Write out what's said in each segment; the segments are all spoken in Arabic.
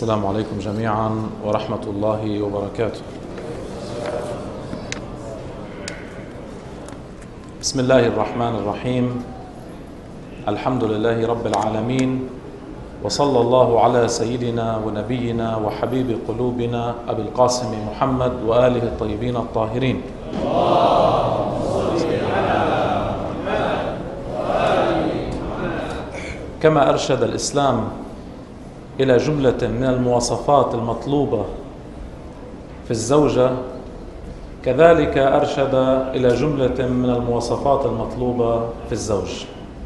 السلام عليكم جميعا ورحمة الله وبركاته. بسم الله الرحمن الرحيم. الحمد لله رب العالمين، وصلى الله على سيدنا ونبينا وحبيب قلوبنا أبي القاسم محمد وآله الطيبين الطاهرين. كما أرشد الإسلام إلى جملة من المواصفات المطلوبة في الزوجة، كذلك أرشد إلى جملة من المواصفات المطلوبة في الزوج.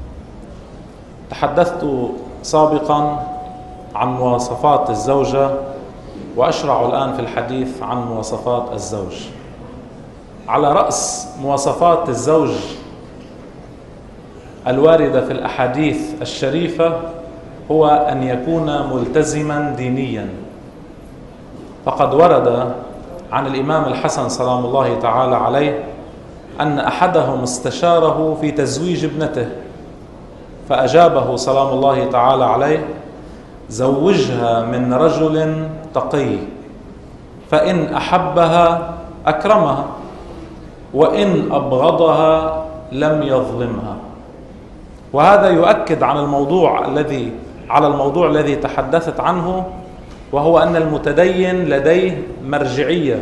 تحدثت سابقا عن مواصفات الزوجة، وأشرع الآن في الحديث عن مواصفات الزوج. على رأس مواصفات الزوج الواردة في الأحاديث الشريفة هو أن يكون ملتزما دينيا، فقد ورد عن الإمام الحسن سلام الله تعالى عليه أن أحدهم استشاره في تزويج ابنته، فأجابه سلام الله تعالى عليه: زوجها من رجل تقي، فإن أحبها أكرمها، وإن أبغضها لم يظلمها. وهذا يؤكد على الموضوع الذي تحدثت عنه، وهو أن المتدين لديه مرجعية،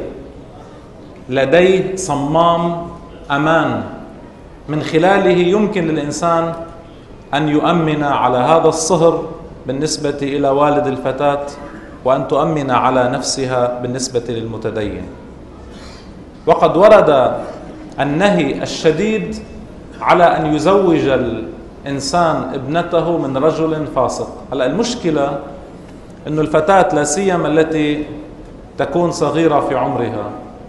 لديه صمام أمان، من خلاله يمكن للإنسان أن يؤمن على هذا الصهر بالنسبة إلى والد الفتاة، وأن تؤمن على نفسها بالنسبة للمتدين. وقد ورد النهي الشديد على أن يزوج الإنسان ابنته من رجل فاسق. هلا المشكلة أن الفتاة لا سيما التي تكون صغيرة في عمرها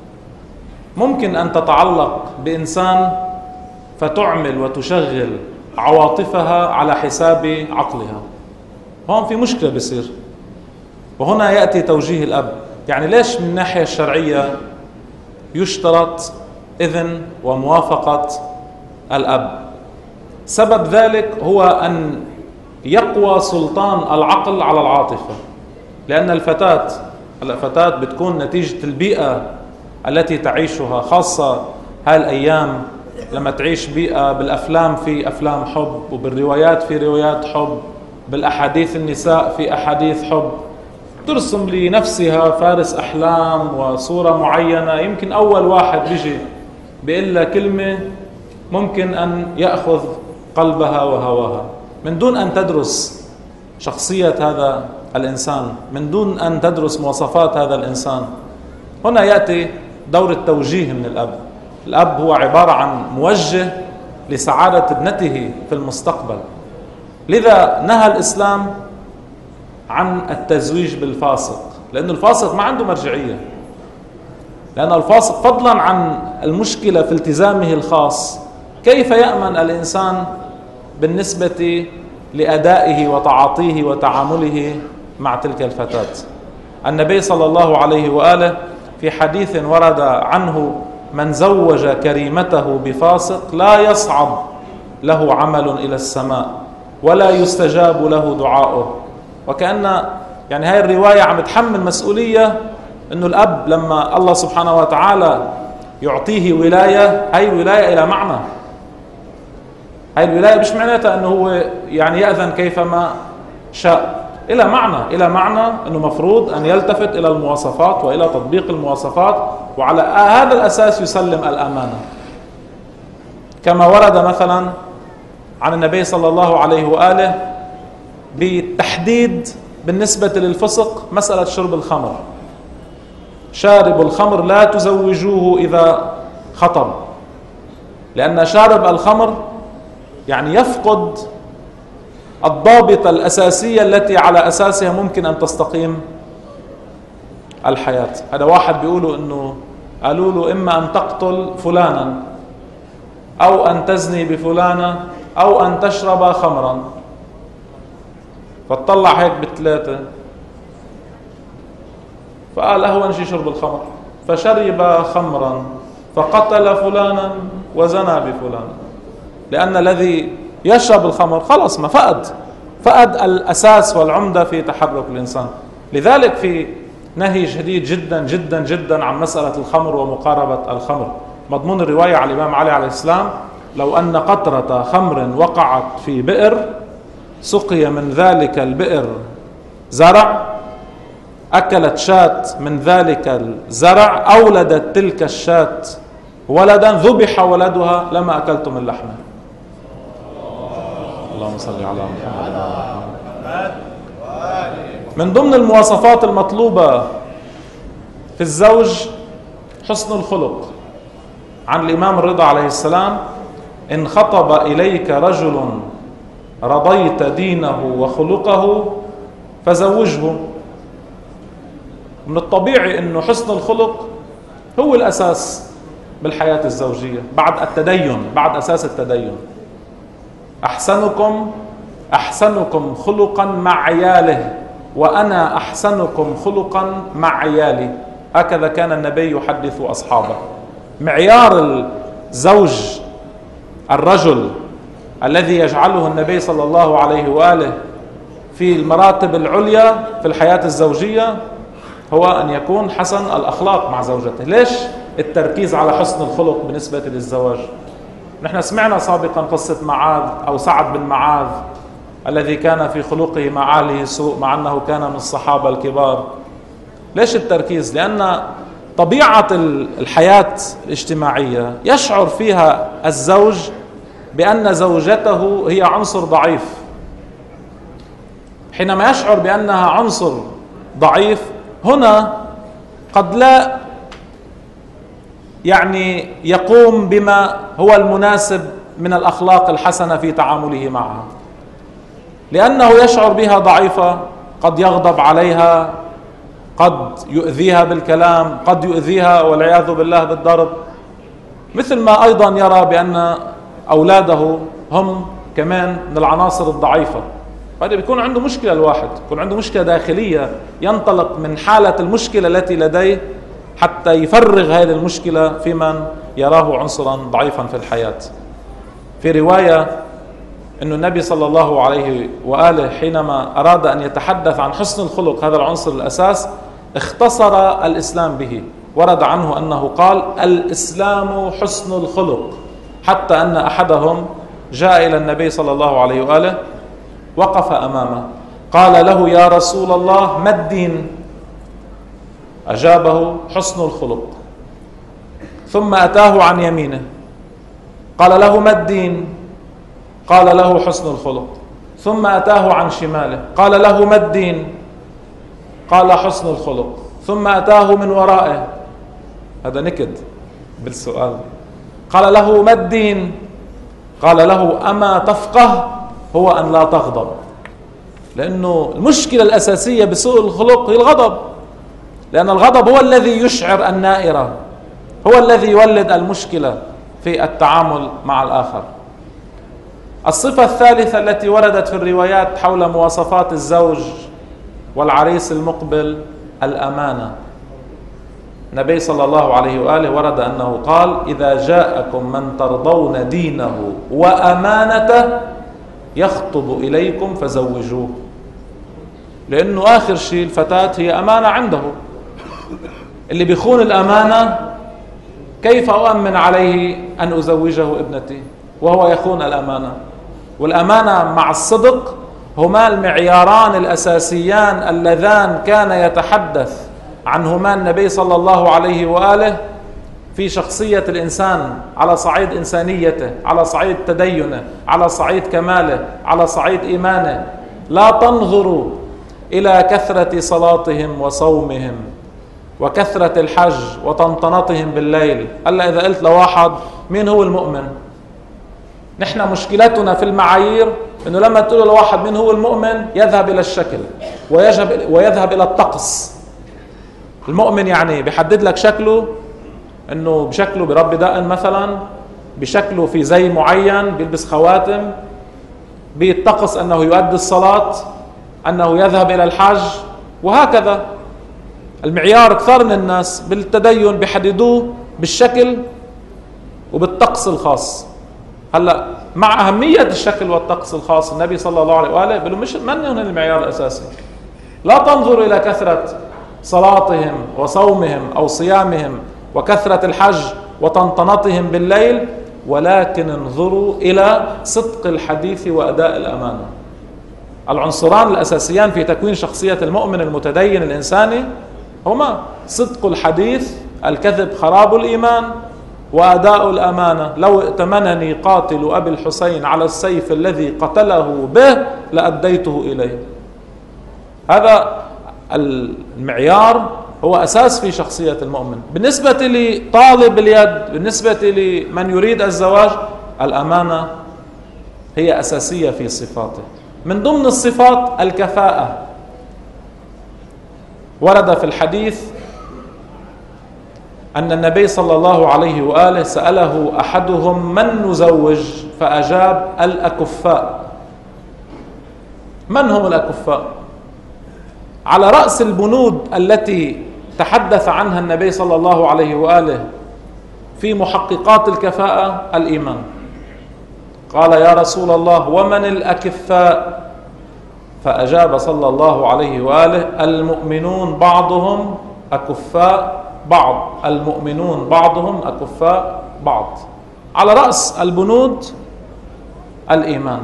ممكن أن تتعلق بإنسان فتعمل وتشغل عواطفها على حساب عقلها. هون في مشكلة بصير، وهنا يأتي توجيه الأب. يعني ليش من الناحية الشرعية يشترط إذن وموافقة الأب؟ سبب ذلك هو أن يقوى سلطان العقل على العاطفة، لأن الفتاة بتكون نتيجة البيئة التي تعيشها، خاصة هاي الأيام لما تعيش بيئة بالأفلام في أفلام حب، وبالروايات في روايات حب، بالأحاديث النساء في أحاديث حب، ترسم لنفسها فارس أحلام وصورة معينة. يمكن أول واحد بيجي بيقول لها كلمة ممكن أن يأخذ قلبها وهواها، من دون أن تدرس شخصية هذا الإنسان، من دون أن تدرس مواصفات هذا الإنسان. هنا يأتي دور التوجيه من الأب. الأب هو عبارة عن موجه لسعادة ابنته في المستقبل. لذا نهى الإسلام عن التزويج بالفاسق، لأن الفاسق ما عنده مرجعية، لأن الفاسق فضلا عن المشكلة في التزامه الخاص، كيف يأمن الإنسان بالنسبة لأدائه وتعاطيه وتعامله مع تلك الفتاة؟ النبي صلى الله عليه وآله في حديث ورد عنه: من زوج كريمته بفاسق لا يصعد له عمل إلى السماء ولا يستجاب له دعاؤه. وكأن يعني هاي الرواية عم تحمل مسؤولية إنه الأب لما الله سبحانه وتعالى يعطيه ولاية، هاي ولاية إلى معنى. هاي الولاية مش معناتها أنه هو يعني يأذن كيفما شاء، إلى معنى أنه مفروض أن يلتفت إلى المواصفات وإلى تطبيق المواصفات، وعلى هذا الأساس يسلم الأمانة. كما ورد مثلا عن النبي صلى الله عليه وآله بالتحديد بالنسبة للفسق مسألة شرب الخمر: شارب الخمر لا تزوجوه إذا خطب، لأن شارب الخمر يعني يفقد الضابط الأساسية التي على أساسها ممكن أن تستقيم الحياة. هذا واحد قالوا له إما أن تقتل فلانا، أو أن تزني بفلانة، أو أن تشرب خمرا. فاطلع هيك بثلاثة، فقال أهون شيء شرب الخمر، فشرب خمرا فقتل فلانا وزنى بفلان. لأن الذي يشرب الخمر خلص ما فقد الأساس والعمدة في تحرك الإنسان. لذلك في نهي شديد جدا جدا جدا عن مسألة الخمر ومقاربة الخمر. مضمون الرواية على الإمام علي عليه السلام: لو أن قطرة خمر وقعت في بئر سقي من ذلك البئر زرع، أكلت شاة من ذلك الزرع، أولدت تلك الشاة ولدا، ذبح ولدها، لما أكلتم من لحمه. اللهم صل على محمد. من ضمن المواصفات المطلوبة في الزوج حسن الخلق. عن الإمام الرضا عليه السلام: إن خطب إليك رجل رضيت دينه وخلقه فزوجه. من الطبيعي أنه حسن الخلق هو الأساس بالحياة الزوجية بعد التدين، بعد أساس التدين. أحسنكم خلقا مع عياله وأنا أحسنكم خلقا مع عيالي. هكذا كان النبي يحدث أصحابه. معيار الزوج الرجل الذي يجعله النبي صلى الله عليه وآله في المراتب العليا في الحياة الزوجية هو أن يكون حسن الأخلاق مع زوجته. ليش التركيز على حسن الخلق بالنسبة للزواج؟ نحن سمعنا سابقا قصة معاذ أو سعد بن معاذ الذي كان في خلقه مع أهله سوء مع أنه كان من الصحابة الكبار. ليش التركيز؟ لأن طبيعة الحياة الاجتماعية يشعر فيها الزوج بأن زوجته هي عنصر ضعيف. حينما يشعر بأنها عنصر ضعيف هنا قد لا يقوم بما هو المناسب من الأخلاق الحسنة في تعامله معها، لأنه يشعر بها ضعيفة، قد يغضب عليها، قد يؤذيها بالكلام، قد يؤذيها والعياذ بالله بالضرب، مثل ما أيضا يرى بأن أولاده هم كمان من العناصر الضعيفة. فهذا بيكون عنده مشكلة، الواحد يكون عنده مشكلة داخلية ينطلق من حالة المشكلة التي لديه حتى يفرغ هذه المشكلة في من يراه عنصرا ضعيفا في الحياة. في رواية أن النبي صلى الله عليه وآله حينما أراد أن يتحدث عن حسن الخلق، هذا العنصر الأساس، اختصر الإسلام به. ورد عنه أنه قال: الإسلام حسن الخلق، حتى أن أحدهم جاء إلى النبي صلى الله عليه وآله وقف أمامه قال له: يا رسول الله ما الدين؟ أجابه: حسن الخلق. ثم أتاه عن يمينه قال له: ما الدين؟ قال له: حسن الخلق. ثم أتاه عن شماله قال له: ما الدين؟ قال: حسن الخلق. ثم أتاه من ورائه، هذا نكد بالسؤال، قال له: ما الدين؟ قال له: أما تفقه؟ هو أن لا تغضب. لأنه المشكلة الأساسية بسوء الخلق هي الغضب، لأن الغضب هو الذي يشعر النائرة، هو الذي يولد المشكلة في التعامل مع الآخر. الصفة الثالثة التي وردت في الروايات حول مواصفات الزوج والعريس المقبل: الأمانة. النبي صلى الله عليه وآله ورد أنه قال: إذا جاءكم من ترضون دينه وأمانته يخطب إليكم فزوجوه. لأنه آخر شيء الفتاة هي أمانة عنده. اللي بيخون الأمانة كيف أؤمن عليه أن أزوجه ابنتي وهو يخون الأمانة؟ والأمانة مع الصدق هما المعياران الأساسيان اللذان كان يتحدث عنهما النبي صلى الله عليه وآله في شخصية الإنسان على صعيد إنسانيته، على صعيد تدينه، على صعيد كماله، على صعيد إيمانه. لا تنظروا إلى كثرة صلاتهم وصومهم وكثرة الحج وطنطنتهم بالليل. ألا إذا قلت لواحد مين هو المؤمن؟ نحن مشكلتنا في المعايير إنه لما تقول لواحد مين هو المؤمن يذهب إلى الشكل ويذهب إلى الطقس. المؤمن يعني بيحدد لك شكله، إنه بشكله بربي دقن مثلا، بشكله في زي معين، بيلبس خواتم، بيتطقس أنه يؤدي الصلاة، أنه يذهب إلى الحج، وهكذا. المعيار كثير من الناس بالتدين بيحددوه بالشكل وبالطقس الخاص. هلا مع أهمية الشكل والطقس الخاص النبي صلى الله عليه وآله بيقولوا مش من هنا المعيار الأساسي. لا تنظر إلى كثرة صلاتهم وصومهم أو صيامهم وكثرة الحج وطنطنتهم بالليل، ولكن انظروا إلى صدق الحديث وأداء الأمانة. العنصران الأساسيان في تكوين شخصية المؤمن المتدين الإنساني هما صدق الحديث، الكذب خراب الإيمان، وأداء الأمانة. لو ائتمنني قاتل أبي الحسين على السيف الذي قتله به لأديته إليه. هذا المعيار هو أساس في شخصية المؤمن. بالنسبة لطالب اليد، بالنسبة لمن يريد الزواج، الأمانة هي أساسية في صفاته. من ضمن الصفات الكفاءة. ورد في الحديث أن النبي صلى الله عليه وآله سأله أحدهم من نزوج، فأجاب الأكفاء. من هم الأكفاء؟ على رأس البنود التي تحدث عنها النبي صلى الله عليه وآله في محققات الكفاءة الإيمان. قال يا رسول الله ومن الأكفاء؟ فأجاب صلى الله عليه وآله المؤمنون بعضهم أكفاء بعض، المؤمنون بعضهم أكفاء بعض. على رأس البنود الإيمان.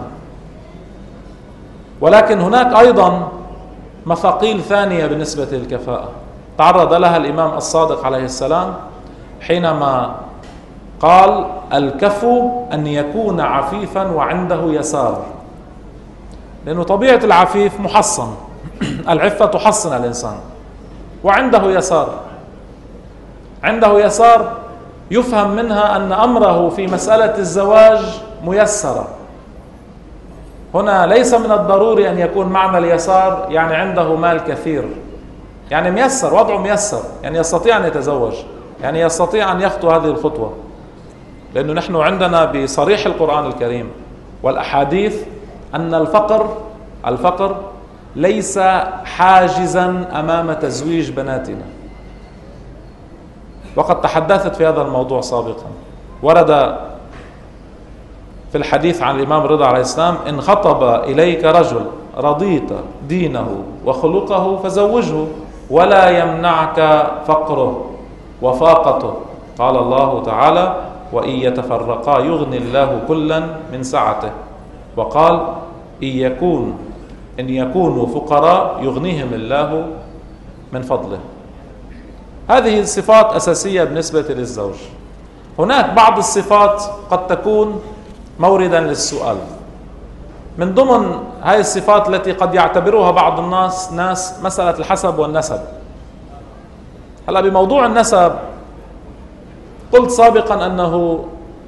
ولكن هناك أيضا مثاقيل ثانية بالنسبة للكفاءة تعرض لها الإمام الصادق عليه السلام حينما قال الكفو أن يكون عفيفا وعنده يسار. لأنه طبيعة العفيف محصن، العفة تحصن الإنسان، وعنده يسار. عنده يسار يفهم منها أن أمره في مسألة الزواج ميسرة. هنا ليس من الضروري أن يكون معنى اليسار يعني عنده مال كثير، يعني ميسر، وضعه ميسر، يعني يستطيع أن يتزوج، يعني يستطيع أن يخطو هذه الخطوة. لأنه نحن عندنا بصريح القرآن الكريم والأحاديث أن الفقر ليس حاجزا أمام تزويج بناتنا. وقد تحدثت في هذا الموضوع سابقا. ورد في الحديث عن الإمام رضا عليه السلام إن خطب إليك رجل رضيت دينه وخلقه فزوجه ولا يمنعك فقره وفاقته. قال الله تعالى وإن يتفرقا يغني الله كلا من سعته. وقال إن يكونوا فقراء يغنيهم الله من فضله. هذه الصفات أساسية بالنسبة للزوج. هناك بعض الصفات قد تكون موردا للسؤال. من ضمن هذه الصفات التي قد يعتبرها بعض الناس مسألة الحسب والنسب. هلا بموضوع النسب قلت سابقا أنه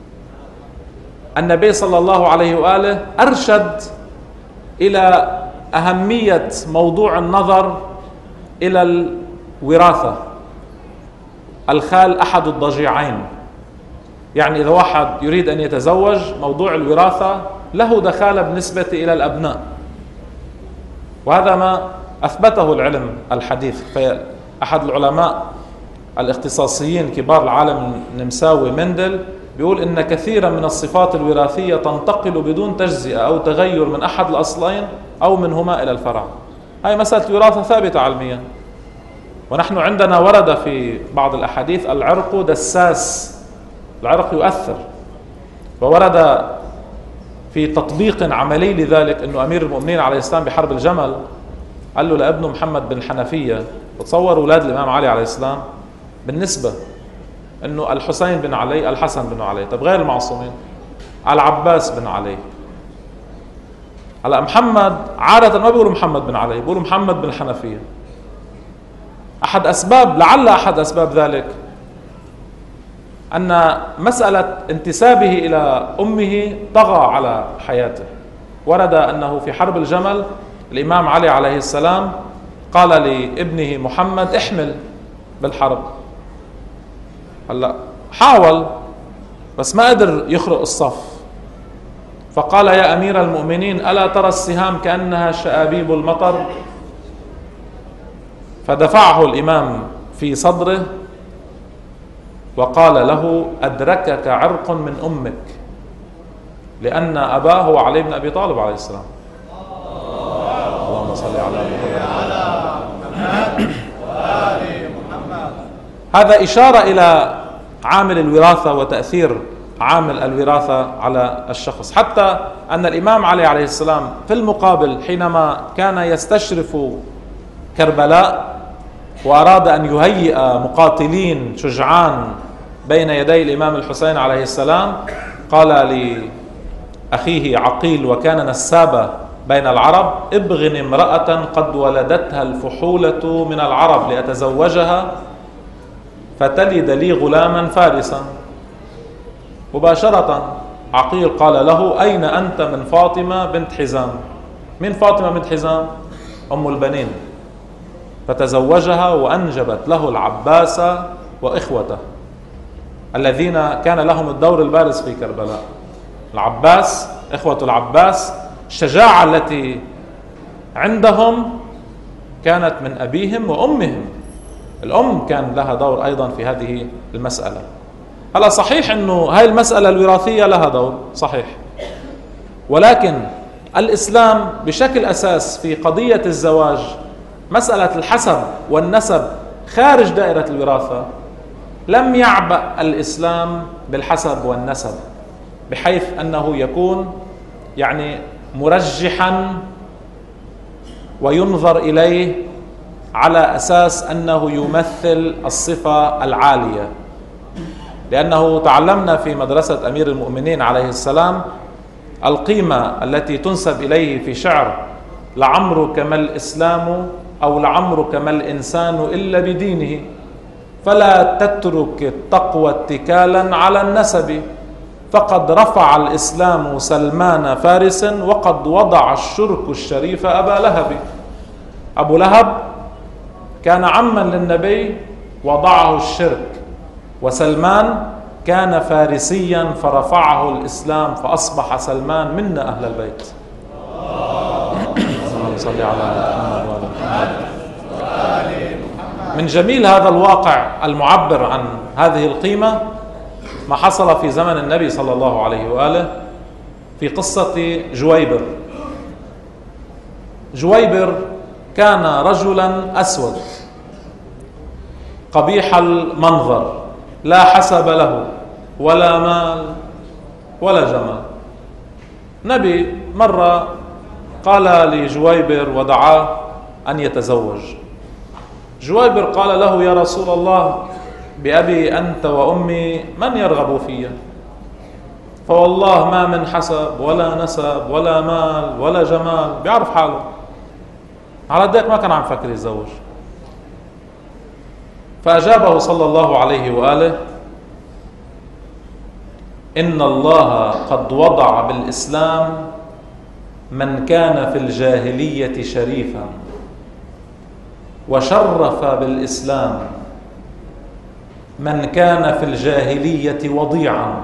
النبي صلى الله عليه وآله أرشد إلى أهمية موضوع النظر إلى الوراثة. الخال أحد الضجيعين، يعني إذا واحد يريد أن يتزوج موضوع الوراثة له دخالة بالنسبة إلى الأبناء، وهذا ما أثبته العلم الحديث. فأحد العلماء الاختصاصيين كبار العالم النمساوي مندل بيقول إن كثيرا من الصفات الوراثية تنتقل بدون تجزئة أو تغير من أحد الأصلين أو منهما إلى الفرع. هاي مسألة الوراثة ثابتة علميا. ونحن عندنا ورد في بعض الأحاديث العرق دساس، العرق يؤثر. وورد في تطبيق عملي لذلك أنه أمير المؤمنين عليه السلام بحرب الجمل قال له لابنه محمد بن حنفية، وتصور أولاد الإمام علي عليه السلام بالنسبة أنه الحسين بن علي، الحسن بن علي، طب غير المعصومين العباس بن علي. هلا محمد عادة ما بيقولوا محمد بن علي، بيقولوا محمد بن حنفية. لعل أحد أسباب ذلك أن مسألة انتسابه إلى أمه طغى على حياته. ورد أنه في حرب الجمل الإمام علي عليه السلام قال لابنه محمد احمل بالحرب. هلا حاول بس ما قدر يخرق الصف، فقال يا أمير المؤمنين ألا ترى السهام كأنها شآبيب المطر؟ فدفعه الإمام في صدره وقال له أدركك عرق من أمك، لأن أباه هو علي بن أبي طالب عليه السلام. اللهم صل على محمد. هذا إشارة إلى عامل الوراثة وتأثير عامل الوراثة على الشخص، حتى أن الإمام علي عليه السلام في المقابل حينما كان يستشرف كربلاء وأراد أن يهيئ مقاتلين شجعان بين يدي الإمام الحسين عليه السلام، قال لأخيه عقيل وكان نسابة بين العرب: ابغن امرأة قد ولدتها الفحولة من العرب لأتزوجها فتلد لي غلاما فارسا. مباشرة عقيل قال له: أين أنت من فاطمة بنت حزام؟ من فاطمة بنت حزام؟ أم البنين. فتزوجها وأنجبت له العباس وإخوته الذين كان لهم الدور البارز في كربلاء. العباس، إخوة العباس، الشجاعة التي عندهم كانت من أبيهم وأمهم. الأم كان لها دور أيضا في هذه المسألة. هلا صحيح أنه هاي المسألة الوراثية لها دور، صحيح، ولكن الإسلام بشكل أساس في قضية الزواج، مسألة الحسب والنسب خارج دائرة الوراثة، لم يعبأ الإسلام بالحسب والنسب بحيث أنه يكون يعني مرجحا وينظر إليه على أساس أنه يمثل الصفة العالية، لأنه تعلمنا في مدرسة أمير المؤمنين عليه السلام القيمة التي تنسب إليه في شعر: لعمرك ما الإسلام أو لعمرك ما الإنسان إلا بدينه، فلا تترك التقوى اتكالا على النسب، فقد رفع الإسلام سلمان فارس وقد وضع الشرك الشريف أبا لهب. أبو لهب كان عما للنبي وضعه الشرك، وسلمان كان فارسيا فرفعه الإسلام فأصبح سلمان منا أهل البيت. اللهم صل على محمد وعلى محمد. من جميل هذا الواقع المعبر عن هذه القيمة ما حصل في زمن النبي صلى الله عليه وآله في قصة جويبر. جويبر كان رجلا أسود قبيح المنظر، لا حسب له ولا مال ولا جمال. نبي مرة قال لجويبر ودعاه أن يتزوج. جويبر قال له: يا رسول الله، بأبي أنت وأمي من يرغب في؟ فوالله ما من حسب ولا نسب ولا مال ولا جمال، بيعرف حاله. على ذلك ما كان عم فكر يتزوج. فأجابه صلى الله عليه وآله: إن الله قد وضع بالإسلام من كان في الجاهلية شريفا، وشرف بالإسلام من كان في الجاهلية وضيعا،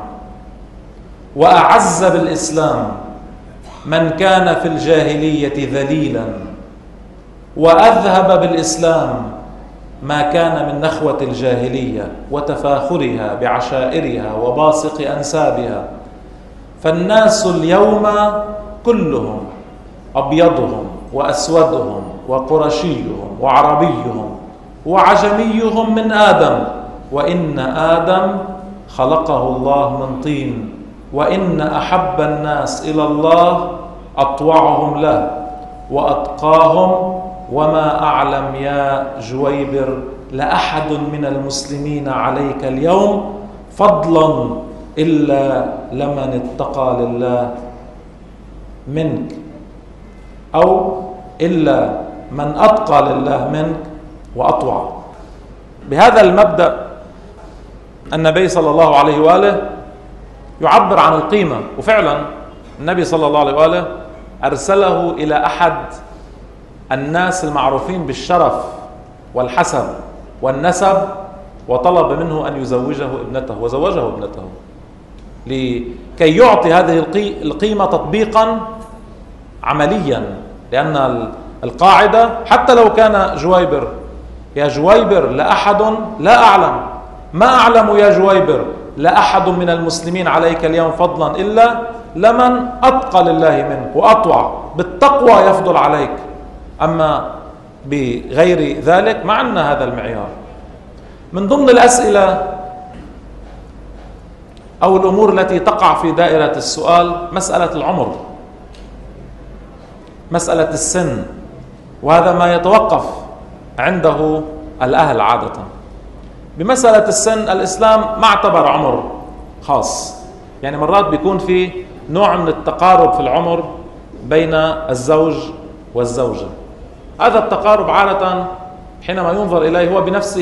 وأعز بالإسلام من كان في الجاهلية ذليلا، وأذهب بالإسلام ما كان من نخوة الجاهلية وتفاخرها بعشائرها وباسق أنسابها. فالناس اليوم كلهم، أبيضهم وأسودهم وقرشيهم وعربيهم وعجميهم، من آدم، وإن آدم خلقه الله من طين، وإن أحب الناس إلى الله أطوعهم له وأتقاهم، وما أعلم يا جويبر لأحد من المسلمين عليك اليوم فضلا إلا لمن اتقى لله منك، أو إلا من أتقى لله منك وأطوع. بهذا المبدأ النبي صلى الله عليه وآله يعبر عن القيمة، وفعلا النبي صلى الله عليه وآله أرسله إلى أحد الناس المعروفين بالشرف والحسب والنسب، وطلب منه أن يزوجه ابنته، وزوجه ابنته لكي يعطي هذه القيمة تطبيقا عمليا. لأن القاعدة حتى لو كان جويبر: يا جويبر لأحد لا أعلم، ما أعلم يا جويبر لأحد من المسلمين عليك اليوم فضلا إلا لمن أتقى لله منك وأطوع، بالتقوى يفضل عليك، أما بغير ذلك ما عندنا هذا المعيار. من ضمن الأسئلة أو الأمور التي تقع في دائرة السؤال مسألة العمر، مسألة السن، وهذا ما يتوقف عنده الأهل عادة. بمسألة السن الإسلام ما اعتبر عمر خاص، يعني مرات بيكون في نوع من التقارب في العمر بين الزوج والزوجة. هذا التقارب عادة حينما ينظر إليه هو بنفسه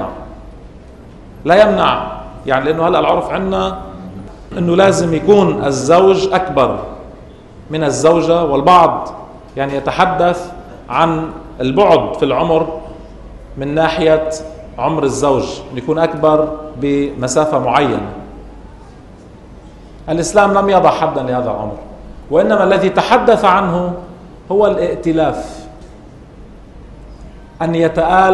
لا يمنع، يعني لأنه هلأ العرف عندنا أنه لازم يكون الزوج أكبر من الزوجة، والبعض يعني يتحدث عن البعد في العمر من ناحية عمر الزوج يكون أكبر بمسافة معينة. الإسلام لم يضع حدا لهذا العمر، وإنما الذي تحدث عنه هو الائتلاف، أن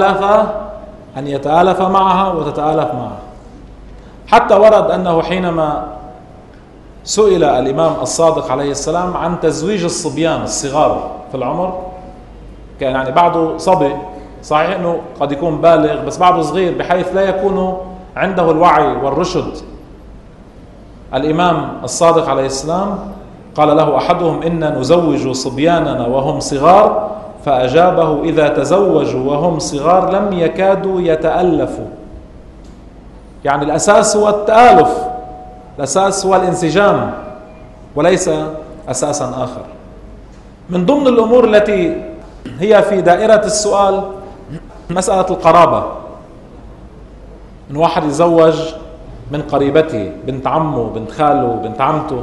يتآلف معها وتتآلف معه. حتى ورد أنه حينما سئل الإمام الصادق عليه السلام عن تزويج الصبيان الصغار في العمر، كان يعني بعضه صبي، صحيح أنه قد يكون بالغ بس بعضه صغير بحيث لا يكون عنده الوعي والرشد. الإمام الصادق عليه السلام قال له أحدهم: إنا نزوج صبياننا وهم صغار، فأجابه: إذا تزوجوا وهم صغار لم يكادوا يتألفوا. يعني الأساس هو التآلف، الأساس هو الانسجام وليس أساسا آخر. من ضمن الأمور التي هي في دائرة السؤال مسألة القرابة، إن واحد يزوج من قريبته، بنت عمه، بنت خاله، بنت عمته.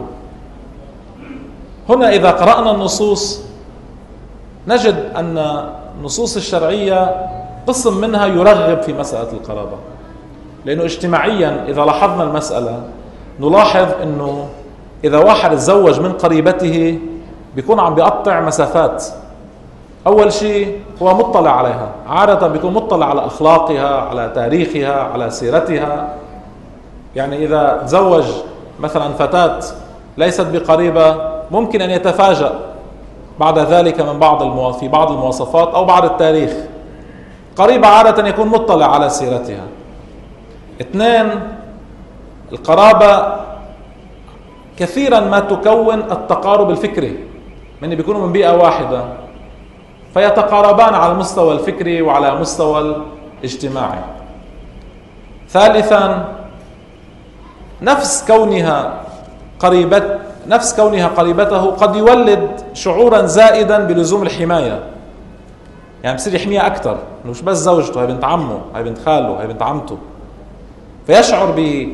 هنا إذا قرأنا النصوص نجد أن النصوص الشرعية قسم منها يرغب في مسألة القرابة، لأنه اجتماعيا إذا لاحظنا المسألة نلاحظ أنه إذا واحد تزوج من قريبته بيكون عم بيقطع مسافات. أول شيء هو مطلع عليها، عادة بيكون مطلع على أخلاقها، على تاريخها، على سيرتها. يعني إذا تزوج مثلا فتاة ليست بقريبة ممكن أن يتفاجأ بعد ذلك من في بعض المواصفات أو بعض التاريخ. قريبة عادة يكون مطلع على سيرتها. 2، القرابة كثيرا ما تكون التقارب الفكري، من بيكونوا من بيئة واحدة فيتقاربان على المستوى الفكري وعلى مستوى الاجتماعي. 3، نفس كونها قريبته قد يولد شعورا زائدا بلزوم الحماية، يعني بصير يحميها أكثر، مش بس زوجته، هي بنت عمه، هي بنت خاله، هي بنت عمته، فيشعر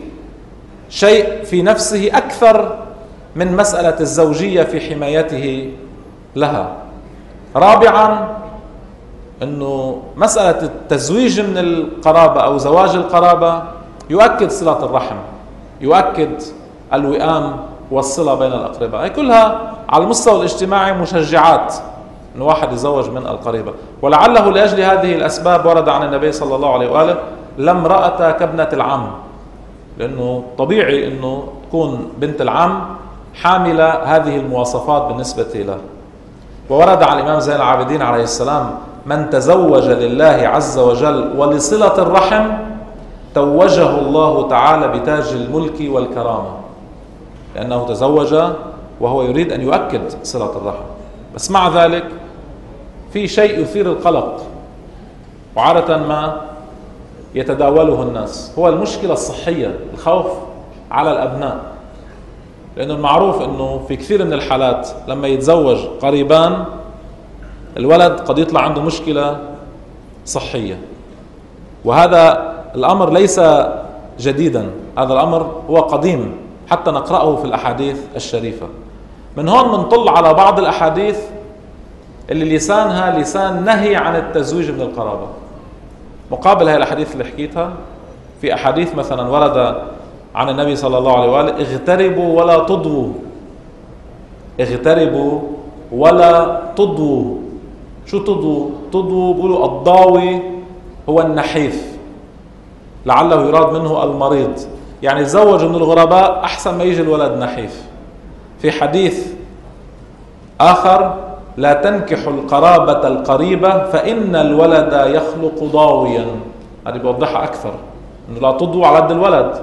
بشيء في نفسه أكثر من مسألة الزوجية في حمايته لها. 4، أنه مسألة التزويج من القرابة أو زواج القرابة يؤكد صلة الرحم، يؤكد الوئام والصلة بين الأقرباء. هي كلها على المستوى الاجتماعي مشجعات أن واحد يزوج من القريبة. ولعله لأجل هذه الأسباب ورد عن النبي صلى الله عليه وآله: لا امرأة كابنة العم، لأنه طبيعي أنه تكون بنت العم حاملة هذه المواصفات بالنسبة له. وورد عن الإمام زين العابدين عليه السلام: من تزوج لله عز وجل ولصلة الرحم توجه الله تعالى بتاج الملك والكرامة، لأنه تزوج وهو يريد أن يؤكد صلة الرحم. بس مع ذلك في شيء يثير القلق وعادة ما يتداوله الناس، هو المشكلة الصحية، الخوف على الأبناء. لأنه المعروف أنه في كثير من الحالات لما يتزوج قريبان الولد قد يطلع عنده مشكلة صحية، وهذا الأمر ليس جديدا، هذا الأمر هو قديم حتى نقرأه في الأحاديث الشريفة. من هون منطل على بعض الأحاديث اللي لسانها لسان نهي عن التزويج من القرابة. مقابل هاي الأحاديث اللي حكيتها في أحاديث مثلا ورد عن النبي صلى الله عليه وآله: اغتربوا ولا تضووا. اغتربوا ولا تضووا. شو تضووا؟ تضووا بيقولوا الضاوي هو النحيف، لعله يراد منه المريض، يعني تزوجوا من الغرباء أحسن ما يجي الولد نحيف. في حديث آخر: لا تنكحوا القرابة القريبة فإن الولد يخلق ضاويا. هذه بوضحها أكثر، إنه لا تضوا على قد الولد،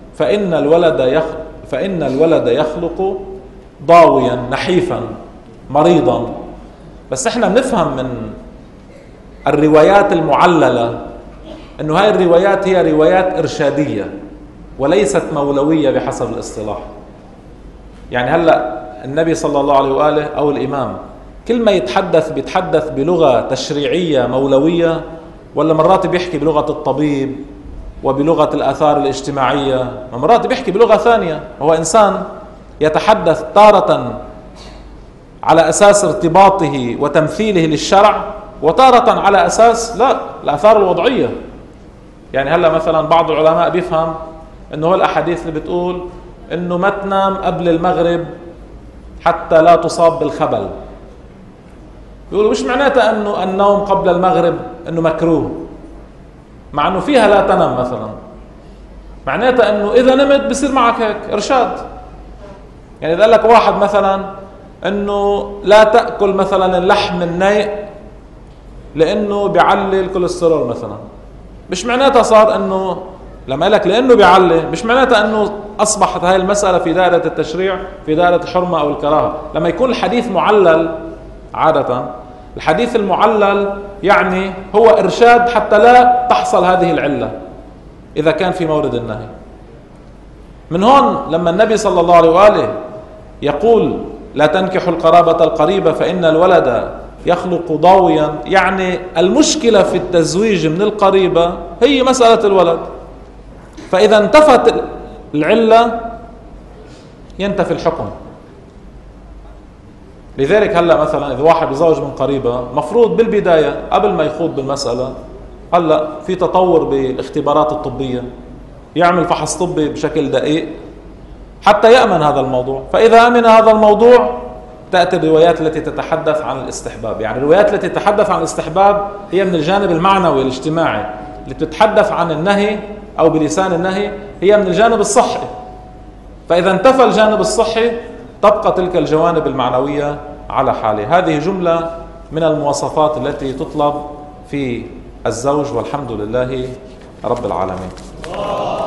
فإن الولد يخلق ضاويا نحيفا مريضا. بس احنا بنفهم من الروايات المعللة انه هاي الروايات هي روايات ارشادية وليست مولوية بحسب الاصطلاح. يعني هلأ النبي صلى الله عليه وآله او الامام كل ما بيتحدث بلغة تشريعية مولوية، ولا مرات بيحكي بلغة الطبيب وبلغة الآثار الاجتماعية، ومرات بيحكي بلغة ثانية. هو إنسان يتحدث تارة على أساس ارتباطه وتمثيله للشرع، وتارة على أساس لا الآثار الوضعية. يعني هلا مثلا بعض العلماء بيفهم إنه الأحاديث اللي بتقول إنه ما تنام قبل المغرب حتى لا تصاب بالخبل، بيقولوا مش معناتها إنه النوم قبل المغرب إنه مكروه، مع إنه فيها لا تنام مثلا، معناتها إنه إذا نمت بصير معك هيك إرشاد. يعني إذا قال لك واحد مثلا إنه لا تأكل مثلا اللحم النيء لأنه بيعلي الكوليسترول مثلا، مش معناتها صار إنه لما قال لك لأنه بيعلي، مش معناتها إنه أصبحت هاي المسألة في دائرة التشريع في دائرة الحرمة أو الكراهة. لما يكون الحديث معلل، عادة الحديث المعلل يعني هو إرشاد حتى لا تحصل هذه العلة إذا كان في مورد النهي. من هون لما النبي صلى الله عليه وآله يقول لا تنكحوا القرابة القريبة فإن الولد يخلق ضاويا، يعني المشكلة في التزويج من القريبة هي مسألة الولد، فإذا انتفت العلة ينتفي الحكم. لذلك هلا مثلا إذا واحد يزوج من قريبة، مفروض بالبداية قبل ما يخوض بالمسألة، هلا في تطور بالاختبارات الطبية، يعمل فحص طبي بشكل دقيق حتى يأمن هذا الموضوع. فإذا أمن هذا الموضوع تأتي الروايات التي تتحدث عن الاستحباب. يعني الروايات التي تتحدث عن الاستحباب هي من الجانب المعنوي الاجتماعي، اللي بتتحدث عن النهي أو بلسان النهي هي من الجانب الصحي. فإذا انتفى الجانب الصحي تبقى تلك الجوانب المعنوية على حاله. هذه جملة من المواصفات التي تطلب في الزوج، والحمد لله رب العالمين.